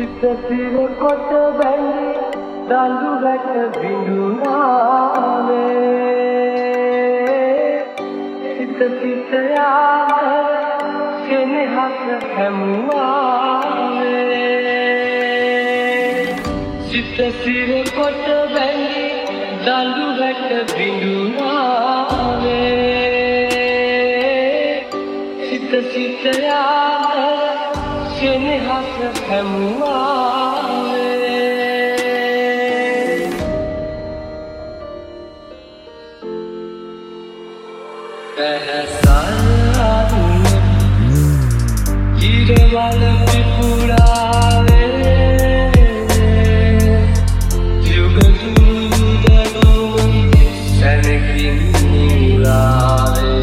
සිතසිර කොට බැඳි දඬු වැට බිඳුනාවේ සිත සිත යාම සෙනෙහස හැමුවාවේ සිතසිර කොට බැඳි දඬු වැට බිඳුනාවේ සිත සිත යාම සෙනෙහස හැමුවාවේ පැහැසල්ලන්න ඉරවල පිපුරාවේ යුග දුදනුම් සැනකින් මුලාවේ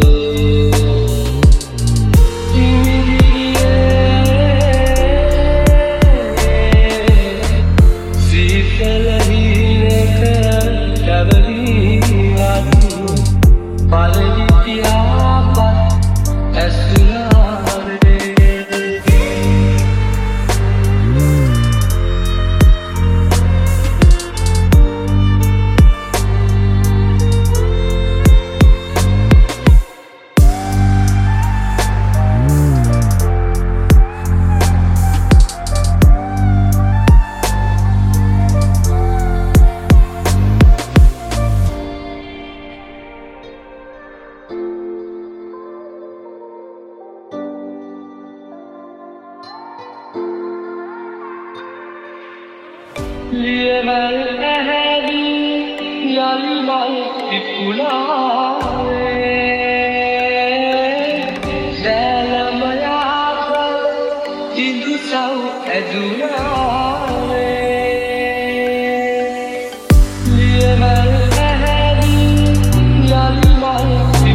ලියවල් ඇහැවි යලි මල් පිපුලාවේ සෑලම යාප සිදු සව් ඇදුනාවේ ලියවල් ඇහැවි යලි මල්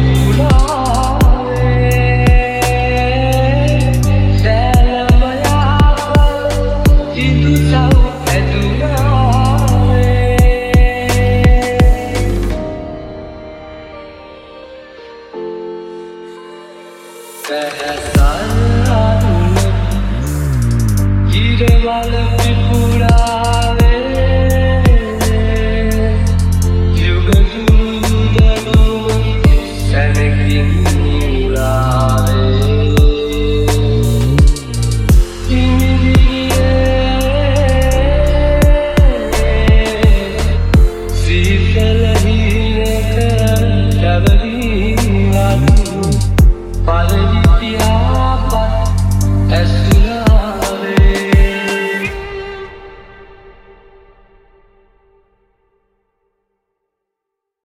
පිපුලාවේ සෑලම යාප සිදු සව් පැහැසල්ලන්න ඉරවල පිපුරාවේ යුග දුදනුම් සැනකින් මුලාවේ ඉමිදියේ සිත